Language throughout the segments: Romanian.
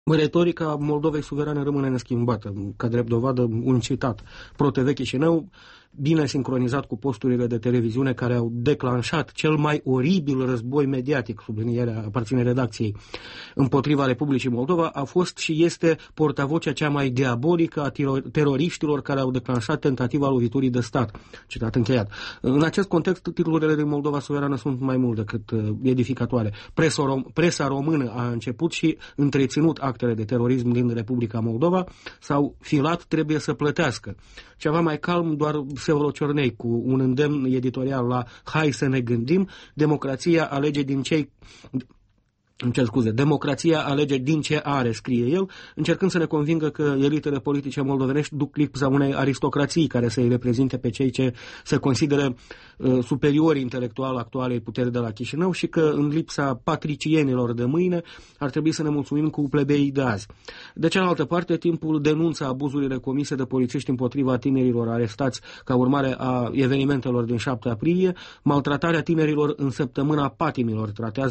Retorica Moldovei suverane rămâne neschimbată. Ca drept dovadă, un citat. ProTV Chișinău, bine sincronizat cu posturile de televiziune care au declanșat cel mai oribil război mediatic, sublinierea aparține redacției, împotriva Republicii Moldova, a fost și este portavocea cea mai diabolică a teroriștilor care au declanșat tentativa loviturii de stat. Citat încheiat. În acest context, titlurile din Moldova suverană sunt mai mult decât edificatoare. Presa română a început și întreținut actele de terorism din Republica Moldova, sau filat trebuie să plătească. Ceva mai calm, doar Seolo Ciornei, cu un îndemn editorial la hai să ne gândim, democrația alege din ce are, scrie el, încercând să ne convingă că elitele politice moldovenești duc lipsa unei aristocrații care să îi reprezinte pe cei ce se consideră superiori intelectual actualei puteri de la Chișinău și că în lipsa patricienilor de mâine ar trebui să ne mulțumim cu plebeii de azi. De cealaltă parte, Timpul denunță abuzurile comise de polițiști împotriva tinerilor arestați ca urmare a evenimentelor din 7 aprilie, maltratarea tinerilor în săptămâna patimilor,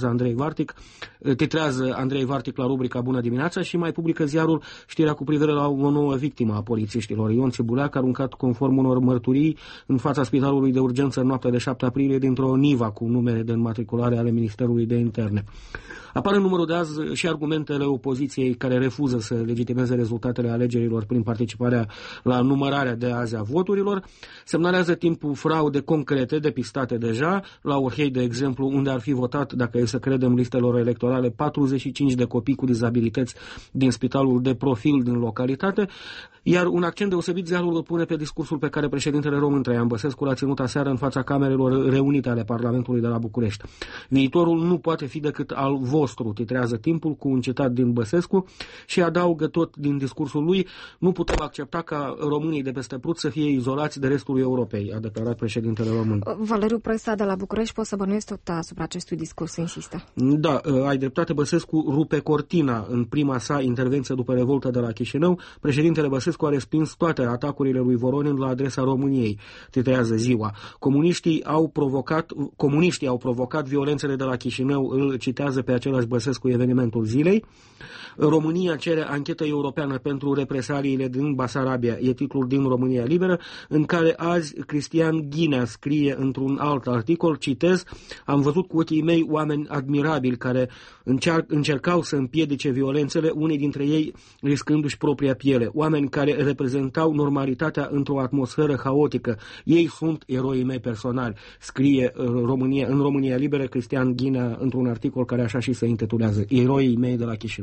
titrează Andrei Vartic la rubrica Bună dimineața și mai publică ziarul știrea cu privire la o nouă victimă a polițiștilor, Ion Țibuleac, aruncat conform unor mărturii în fața spitalului de urgență în noaptea de 7 aprilie dintr-o Niva cu numere de înmatriculare ale Ministerului de Interne. Apar în numărul de azi și argumentele opoziției care refuză să legitimeze rezultatele alegerilor prin participarea la numărarea de azi a voturilor. Semnalează Timpul fraude concrete depistate deja, la Orhei, de exemplu, unde ar fi votat, dacă e să credem listelor electorale, 45 de copii cu dizabilități din spitalul de profil din localitate, iar un accent deosebit ziarul îl pune pe discursul pe care președintele român Traian Băsescu l-a ținut aseară în fața camerelor reunite ale Parlamentului de la București. Viitorul nu poate fi decât al vostru, titrează Timpul cu un citat din Băsescu și adaugă tot din discursul lui: nu putem accepta ca românii de peste Prut să fie izolați de restul Europei, a declarat președintele român. Valeriu, presa de la București, poți să bănuiesc tot asupra acestui discurs, insistă. Da, ai dreptate, Băsescu rupe cortina în prima sa intervenție după revolta de la Chișinău. Președintele Băsescu a respins toate atacurile lui Voronin la adresa României, titrează Ziua. Comuniștii au provocat violențele de la Chișinău, îl citează pe același Băsescu evenimentul zilei. România cere anchetă europeană pentru represaliile din Basarabia, e titlul din România Liberă, în care azi Cristian Ghinea scrie într-un alt articol, citez: am văzut cu ochii mei oameni admirabili care încercau să împiedice violențele, unii dintre ei riscându-și propria piele, oameni care reprezentau normalitatea într-o atmosferă haotică. Ei sunt eroii mei personali, scrie în România Liberă Cristian Ghinea într-un articol care așa și se intitulează: Eroii mei de la Chișinău.